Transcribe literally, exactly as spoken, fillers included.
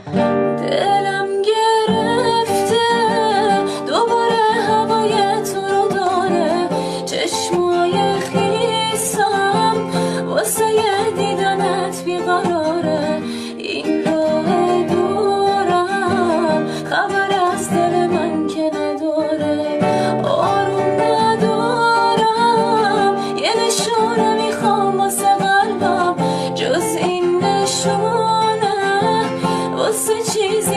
دلم گرفته دوباره هوای تو رو داره، چشمای خیسم واسه دیدنت بیقراره. این راه دورم خبر از دل من که نداره، آروم ندارم، یه نشونه میخوام واسه قلبم، جز این نشونه واسه چیز